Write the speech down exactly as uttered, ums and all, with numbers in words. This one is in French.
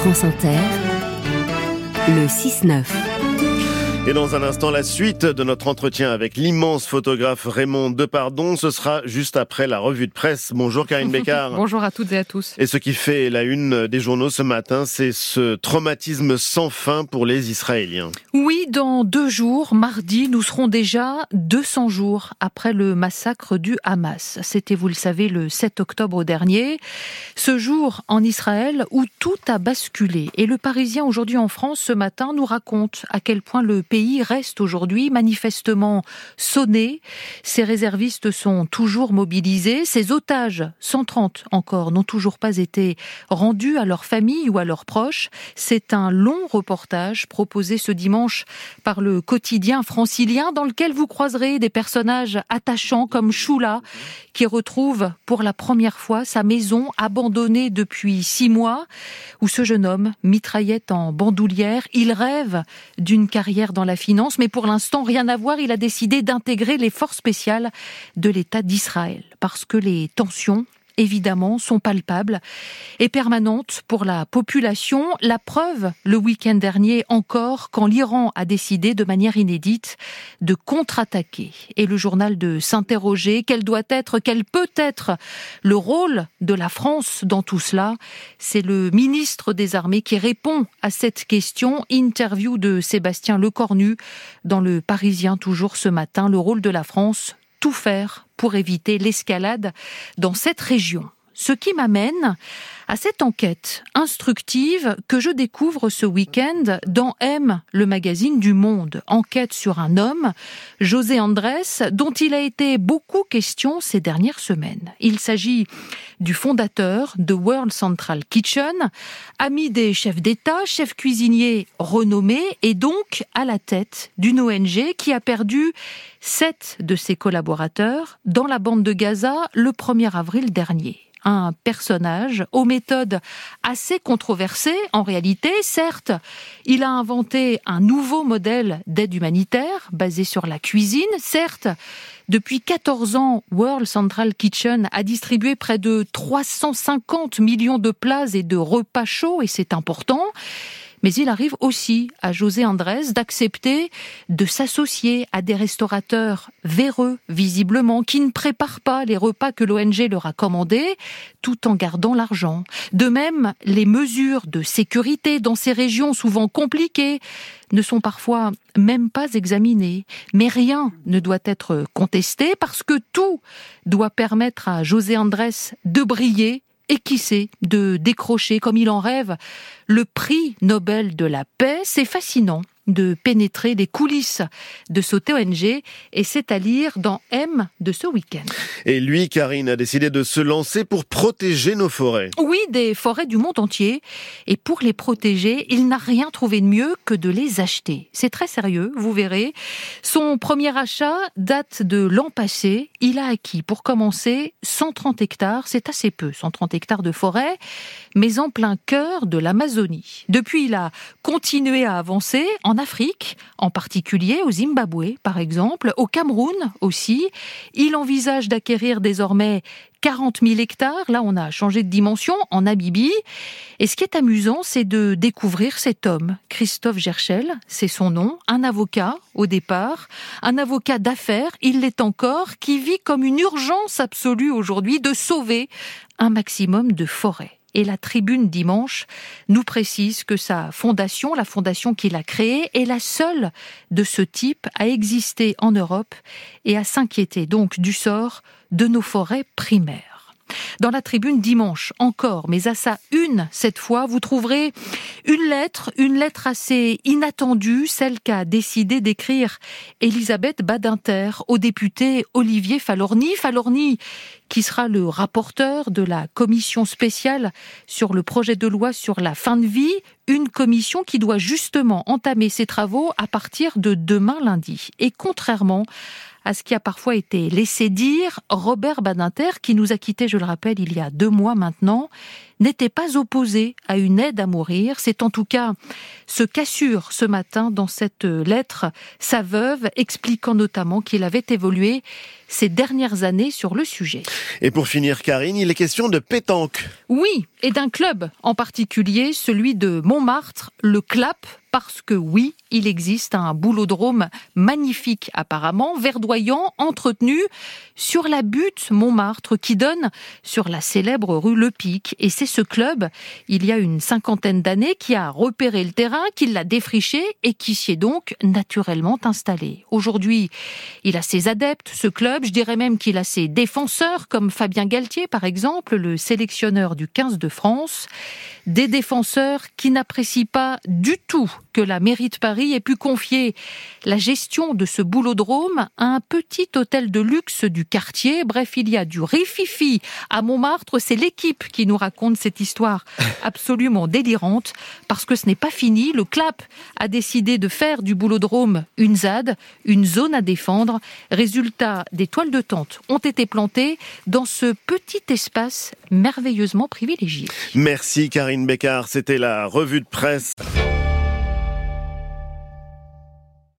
France Inter, le six neuf. Et dans un instant, la suite de notre entretien avec l'immense photographe Raymond Depardon. Ce sera juste après la revue de presse. Bonjour Karine Bécard. Bonjour à toutes et à tous. Et ce qui fait la une des journaux ce matin, c'est ce traumatisme sans fin pour les Israéliens. Oui, dans deux jours, mardi, nous serons déjà deux cents jours après le massacre du Hamas. C'était, vous le savez, le sept octobre dernier. Ce jour en Israël où tout a basculé. Et le Parisien aujourd'hui en France ce matin nous raconte à quel point le pays reste aujourd'hui manifestement sonné. Ses réservistes sont toujours mobilisés. Ses otages, cent trente encore, n'ont toujours pas été rendus à leurs familles ou à leurs proches. C'est un long reportage proposé ce dimanche par le quotidien francilien dans lequel vous croiserez des personnages attachants comme Choula qui retrouve pour la première fois sa maison abandonnée depuis six mois où ce jeune homme, mitraillette en bandoulière, il rêve d'une carrière dans la finance, mais pour l'instant, rien à voir. Il a décidé d'intégrer les forces spéciales de l'État d'Israël parce que les tensions, évidemment, sont palpables et permanentes pour la population. La preuve, le week-end dernier encore, quand l'Iran a décidé de manière inédite de contre-attaquer. Et le journal de s'interroger, quel doit être, quel peut être le rôle de la France dans tout cela. C'est le ministre des Armées qui répond à cette question. Interview de Sébastien Lecornu dans Le Parisien, toujours ce matin. Le rôle de la France, tout faire pour éviter l'escalade dans cette région. Ce qui m'amène à cette enquête instructive que je découvre ce week-end dans M, le magazine du Monde. Enquête sur un homme, José Andrés, dont il a été beaucoup question ces dernières semaines. Il s'agit du fondateur de World Central Kitchen, ami des chefs d'État, chef cuisinier renommé et donc à la tête d'une O N G qui a perdu sept de ses collaborateurs dans la bande de Gaza le premier avril dernier. Un personnage aux méthodes assez controversées en réalité. Certes, il a inventé un nouveau modèle d'aide humanitaire basé sur la cuisine. Certes, depuis quatorze ans, World Central Kitchen a distribué près de trois cent cinquante millions de plats et de repas chauds, et c'est important. Mais il arrive aussi à José Andrés d'accepter de s'associer à des restaurateurs véreux, visiblement, qui ne préparent pas les repas que l'O N G leur a commandés, tout en gardant l'argent. De même, les mesures de sécurité dans ces régions souvent compliquées ne sont parfois même pas examinées. Mais rien ne doit être contesté parce que tout doit permettre à José Andrés de briller et qui sait, de décrocher, comme il en rêve, le prix Nobel de la paix. C'est fascinant de pénétrer les coulisses de cette O N G et c'est à lire dans M de ce week-end. Et lui, Karine, a décidé de se lancer pour protéger nos forêts. Oui, des forêts du monde entier. Et pour les protéger, il n'a rien trouvé de mieux que de les acheter. C'est très sérieux, vous verrez. Son premier achat date de l'an passé. Il a acquis, pour commencer, cent trente hectares. C'est assez peu, cent trente hectares de forêt, mais en plein cœur de l'Amazonie. Depuis, il a continué à avancer en Afrique, en particulier au Zimbabwe, par exemple, au Cameroun aussi. Il envisage d'acquérir désormais quarante mille hectares, là on a changé de dimension, en Namibie. Et ce qui est amusant, c'est de découvrir cet homme, Christophe Gerchel, c'est son nom, un avocat au départ, un avocat d'affaires, il l'est encore, qui vit comme une urgence absolue aujourd'hui de sauver un maximum de forêts. Et la Tribune dimanche nous précise que sa fondation, la fondation qu'il a créée, est la seule de ce type à exister en Europe et à s'inquiéter donc du sort de nos forêts primaires. Dans la Tribune dimanche encore, mais à sa une cette fois, vous trouverez une lettre, une lettre assez inattendue, celle qu'a décidé d'écrire Elisabeth Badinter au député Olivier Falorni. Falorni qui sera le rapporteur de la commission spéciale sur le projet de loi sur la fin de vie, une commission qui doit justement entamer ses travaux à partir de demain lundi. Et contrairement à ce qui a parfois été laissé dire, Robert Badinter, qui nous a quittés, je le rappelle, il y a deux mois maintenant, n'était pas opposé à une aide à mourir. C'est en tout cas ce qu'assure ce matin dans cette lettre sa veuve, expliquant notamment qu'il avait évolué ces dernières années sur le sujet. Et pour finir, Karine, il est question de pétanque. Oui, et d'un club en particulier, celui de Montmartre, le Clap, parce que oui, il existe un boulodrome magnifique apparemment, verdoyant, entretenu sur la butte Montmartre qui donne sur la célèbre rue Le Pic. Et c'est ce club, il y a une cinquantaine d'années, qui a repéré le terrain, qui l'a défriché et qui s'y est donc naturellement installé. Aujourd'hui, il a ses adeptes, ce club, je dirais même qu'il a ses défenseurs, comme Fabien Galtier par exemple, le sélectionneur du quinze de France. Des défenseurs qui n'apprécient pas du tout que la mairie de Paris ait pu confier la gestion de ce boulodrome à un petit hôtel de luxe du quartier. Bref, il y a du rififi à Montmartre. C'est l'équipe qui nous raconte cette histoire absolument délirante, parce que ce n'est pas fini. Le Clap a décidé de faire du boulodrome une Z A D, une zone à défendre. Résultat, des toiles de tente ont été plantées dans ce petit espace merveilleusement privilégié. Merci Karine Bécard, c'était la revue de presse.